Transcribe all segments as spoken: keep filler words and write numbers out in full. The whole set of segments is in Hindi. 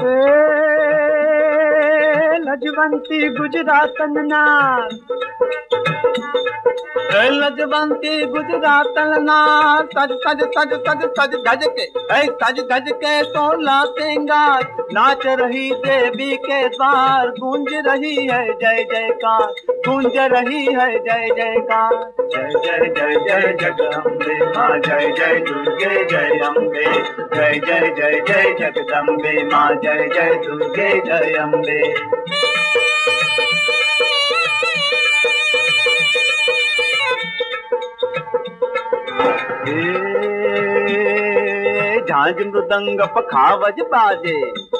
लजवंती गुजरातन ना लजवंती गुजरातन ना सज सज सज सज सज धज के ऐ सज धज के सोला सिंगार नाच रही देवी के द्वार गूंज रही है जय जयकार गूंज रही है जय जयकार जय जय जय जय जगदम्बे माँ जय जय दुर्गे जय अम्बे जय जय जय जय जगदम्बे माँ जय जय दुर्गे जय अम्बे। झांझ मृदंग पखावज बाजे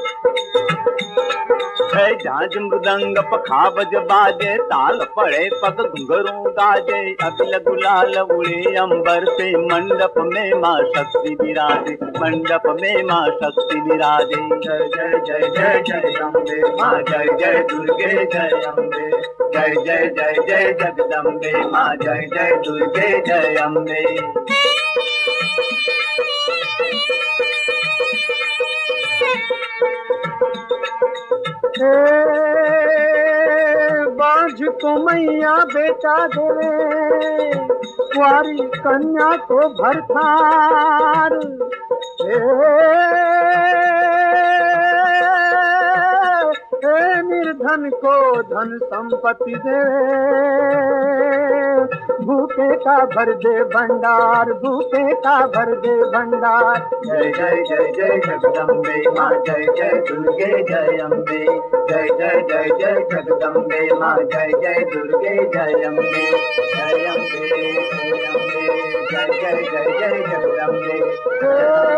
है झांझ मृदंग पखावज बाजे ताल पड़े पग घुंघरू गाजे अबिल गुलाल उड़े अंबर पे मंडप में माँ शक्ति विराजे मंडप में माँ शक्ति विराजे जय जय जय जय जय अम्बे माँ जय जय दुर्गे जय अम्बे जय जय जय जय जगदम्बे माँ जय जय दुर्गे जय अम्बे। बाझ को मैया बेटा देवे कुंवारी कन्या को भरथार निर्धन को धन संपत्ति दे भूखे का भर दे भंडार भूखे का भर दे भंडार जय जय जय जय जगदम्बे माँ जय जय दुर्गे जय अम्बे जय जय जय जय जगदम्बे माँ जय जय दुर्गे जय अम्बे जय अम्बे जय अम्बे जय जय जय जय जगदम्बे।